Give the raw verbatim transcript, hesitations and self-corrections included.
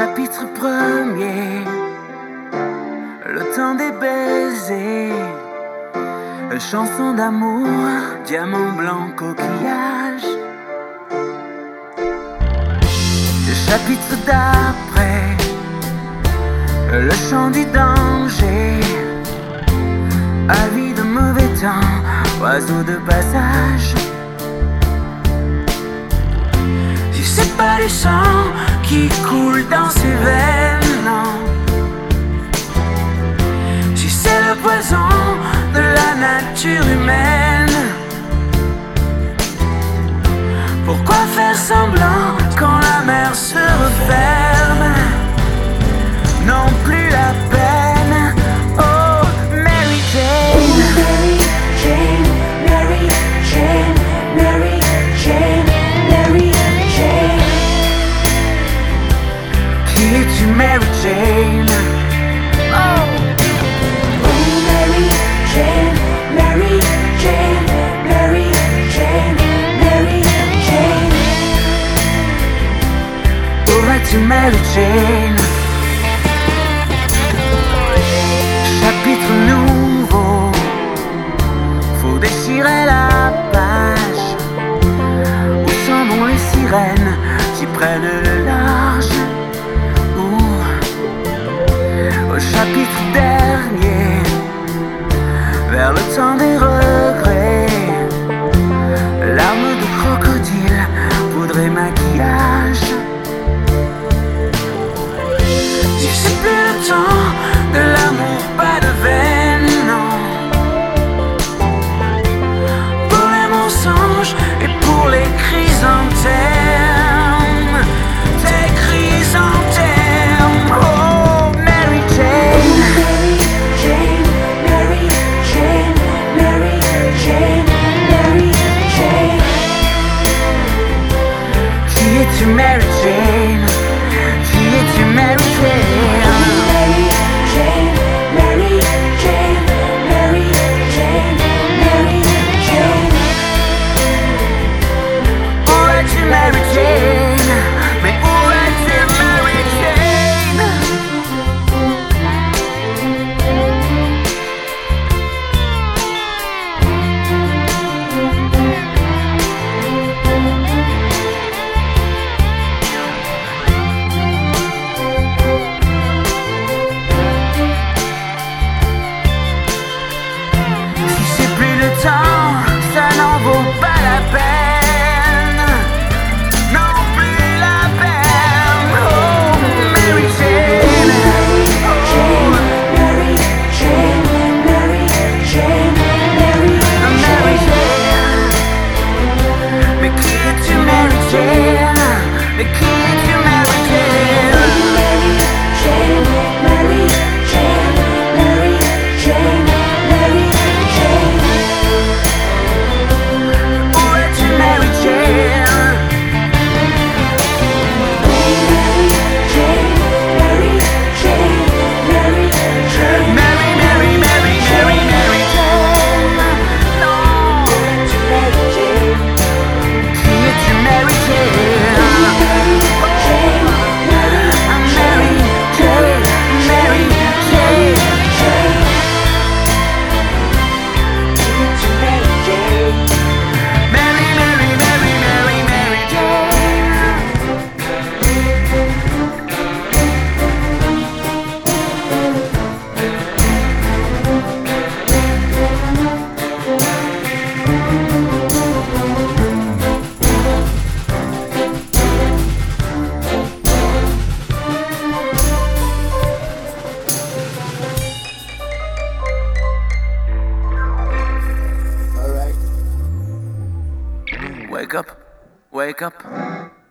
Chapitre premier, le temps des baisers, chanson d'amour, diamant blanc, coquillage. Le chapitre d'après, le chant du danger, avis de mauvais temps, oiseau de passage. Si c'est pas du sang qui coule dans ses veines, non. Si c'est le poison de la nature humaine, pourquoi faire semblant quand la mer se referme? Non plus la peine. Oh, Mary Jane. Oh, Mary Jane, Mary Jane, Mary Jane, Mary Jane. Qui es-tu, Mary Jane? Oh, Oh, Mary Jane, Mary Jane, Mary Jane, Mary Jane. où vas-tu, Mary Jane? Chapitre nouveau, faut déchirer la page. Où s'en vont les sirènes qui prennent le large? Ouh. Au chapitre dernier, vers le temps des regrets, larmes de crocodile, poudre et maquillage. Si c'est plus le temps de l'amour, pas de veine, non. Pour les mensonges et pour les chrysanthèmes, tes chrysanthèmes. Oh, Mary Jane. Mary Jane, Mary Jane, Mary Jane, Mary Jane. Qui es-tu, Mary Jane? Qui es-tu, Mary Jane? Mary Jane, Mary Jane, Mary Jane, Mary Jane. Où es-tu, Mary Jane? Mais où es-tu, Mary Jane? Si c'est plus le temps, ça n'en vaut pas la peine. Non plus la peine. Oh, Mary Jane. Oh, Mary Jane, Mary Jane, Mary Mary Jane. Mais qui es-tu, Mary Jane? Mais qui es-tu, Mary Jane? Mary Jane, Mary Jane, Mary Jane, Mary Jane. Où es-tu, Mary Jane? Mary Jane, Mary Jane, Mary Jane. Mary, Mary, Mary, Mary, Mary Jane. Non. Mary Jane, Qui es-tu, Mary Jane? Mary Jane, Mary I'm Mary Jane, Mary Jane. Jane. Mary Jane. Mary, Mary, Mary, Mary, Mary Jane. Wake up, wake up.